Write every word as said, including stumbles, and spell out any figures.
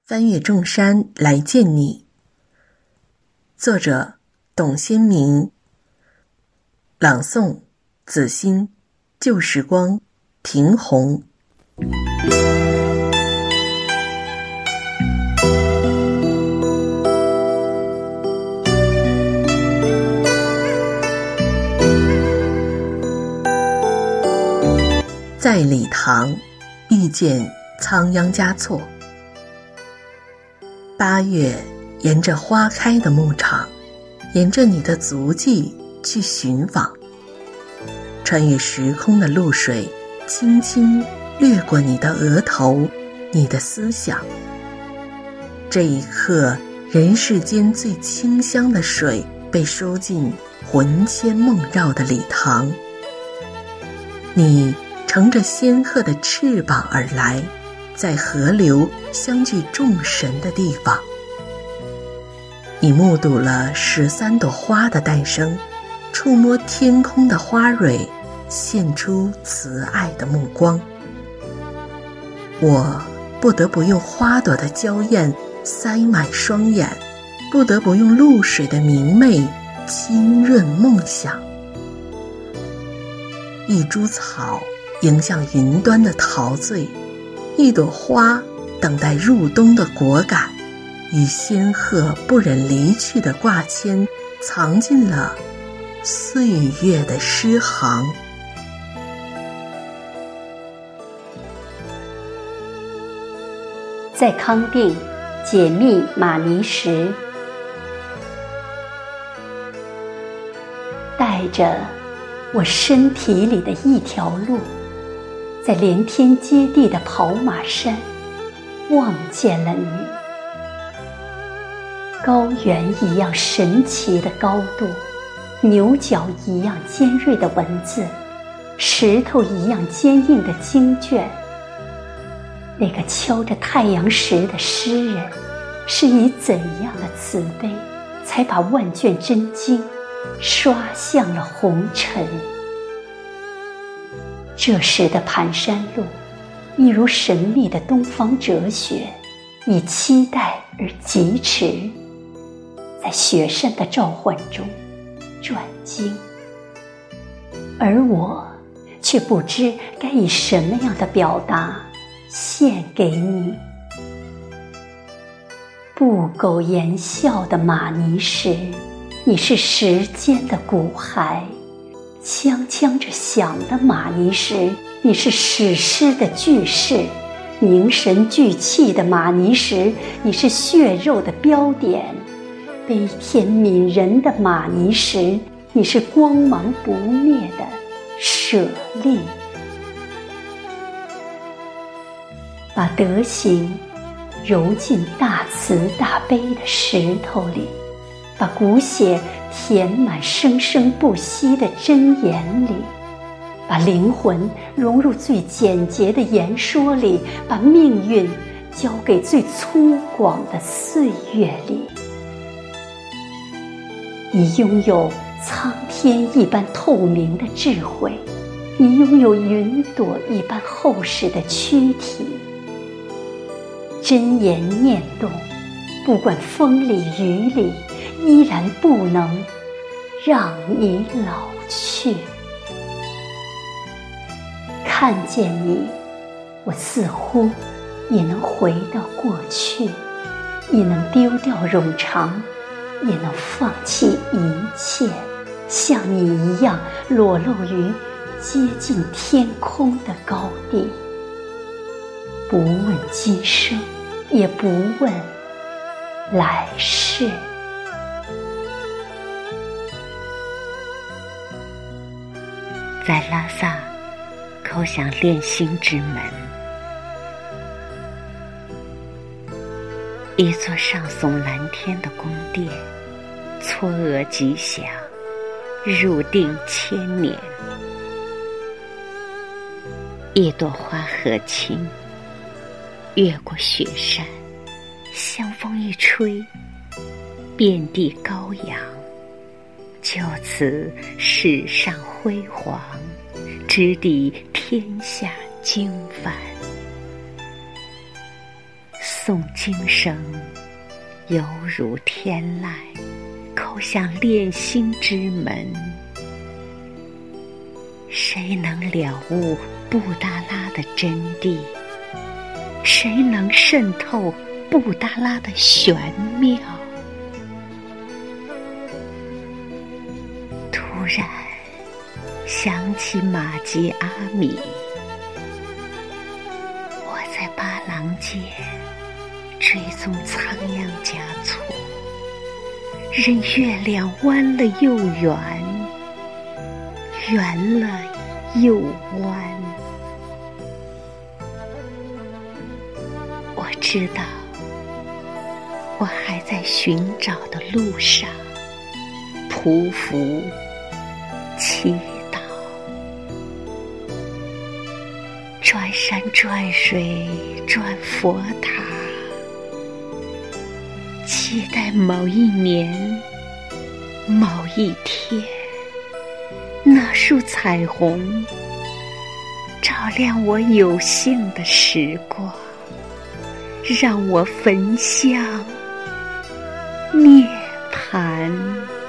翻越众山来见你。作者董先明，朗诵子欣，旧时光，庭红。在礼堂遇见仓央嘉措。八月沿着花开的牧场，沿着你的足迹去寻访，穿越时空的露水轻轻掠过你的额头，你的思想。这一刻，人世间最清香的水被收进魂牵梦绕的礼堂，你乘着仙鹤的翅膀而来，在河流相聚众神的地方，你目睹了十三朵花的诞生，触摸天空的花蕊，现出慈爱的目光。我不得不用花朵的娇艳塞满双眼，不得不用露水的明媚浸润梦想。一株草迎向云端的陶醉，一朵花等待入冬的果敢，与仙鹤不忍离去的挂牵，藏进了岁月的诗行。 在康定解密玛尼石，带着我身体里的一条路，在连天接地的跑马山望见了你。高原一样神奇的高度，牛角一样尖锐的文字，石头一样坚硬的经卷。那个敲着太阳石的诗人，是以怎样的慈悲，才把万卷真经刷向了红尘。这时的盘山路，一如神秘的东方哲学，以期待而疾驰，在雪山的召唤中转经，而我却不知该以什么样的表达献给你。不苟言笑的玛尼石，你是时间的骨骸；锵锵着响的玛尼石，你是史诗的句式；凝神聚气的玛尼石，你是血肉的标点；悲天悯人的玛尼石，你是光芒不灭的舍利。把德行揉进大慈大悲的石头里，把骨血填满生生不息的真言里，把灵魂融入最简洁的言说里，把命运交给最粗犷的岁月里。你拥有苍天一般透明的智慧，你拥有云朵一般厚实的躯体。真言念动，不管风里雨里，依然不能让你老去。看见你，我似乎也能回到过去，也能丢掉冗长，也能放弃一切，像你一样裸露于接近天空的高地。不问今生，也不问来世。 在拉萨叩响炼心之门，一座上耸蓝天的宫殿，嵯峨吉祥，入定千年。一朵花和青，越过雪山，香风一吹，遍地高扬，就此世上辉煌，直抵天下经幡。 诵经声，犹如天籁，叩响炼心之门。谁能了悟布达拉的真谛？谁能渗透布达拉的玄妙？突然想起玛吉阿米，我在巴郎街追踪仓央嘉措，任月亮弯了又圆，圆了又弯。我知道，我还在寻找的路上，匍匐祈祷，转山转水转佛塔，期待某一年某一天，那束彩虹照亮我有幸的时光，让我焚香涅槃。